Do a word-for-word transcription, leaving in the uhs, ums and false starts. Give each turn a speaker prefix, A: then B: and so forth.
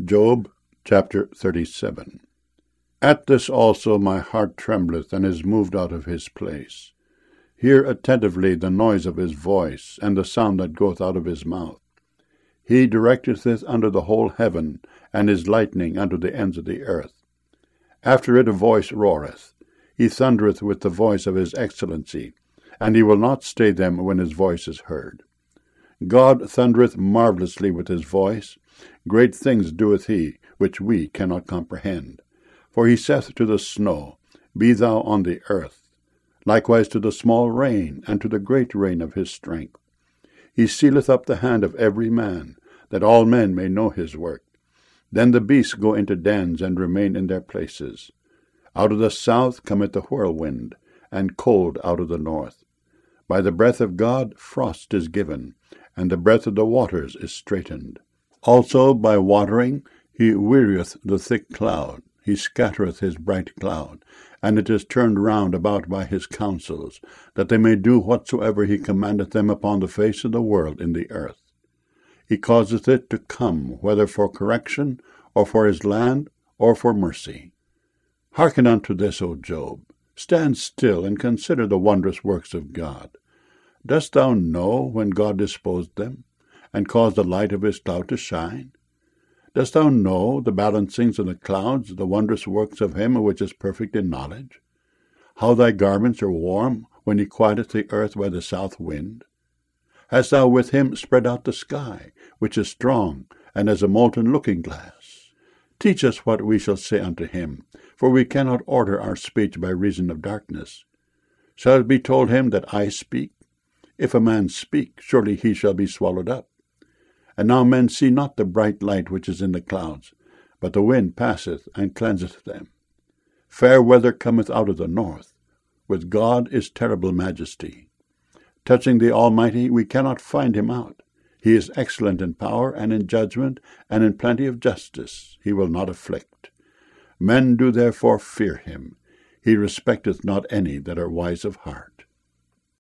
A: Job chapter thirty-seven. At this also my heart trembleth, and is moved out of his place. Hear attentively the noise of his voice, and the sound that goeth out of his mouth. He directeth it under the whole heaven, and his lightning unto the ends of the earth. After it a voice roareth. He thundereth with the voice of his excellency, and he will not stay them when his voice is heard. God thundereth marvellously with his voice. Great things doeth he, which we cannot comprehend. For he saith to the snow, Be thou on the earth, likewise to the small rain, and to the great rain of his strength. He sealeth up the hand of every man, that all men may know his work. Then the beasts go into dens, and remain in their places. Out of the south cometh the whirlwind, and cold out of the north. By the breath of God frost is given, and the breath of the waters is straitened. Also by watering he wearieth the thick cloud. He scattereth his bright cloud, and it is turned round about by his counsels, that they may do whatsoever he commandeth them upon the face of the world in the earth. He causeth it to come, whether for correction, or for his land, or for mercy. Hearken unto this, O Job. Stand still, and consider the wondrous works of God. Dost thou know when God disposed them, and caused the light of his cloud to shine? Dost thou know the balancings of the clouds, the wondrous works of him which is perfect in knowledge? How thy garments are warm, when he quieteth the earth by the south wind? Hast thou with him spread out the sky, which is strong, and as a molten looking-glass? Teach us what we shall say unto him, for we cannot order our speech by reason of darkness. Shall it be told him that I speak? If a man speak, surely he shall be swallowed up. And now men see not the bright light which is in the clouds, but the wind passeth and cleanseth them. Fair weather cometh out of the north. With God is terrible majesty. Touching the Almighty, we cannot find him out. He is excellent in power and in judgment, and in plenty of justice. He will not afflict. Men do therefore fear him. He respecteth not any that are wise of heart.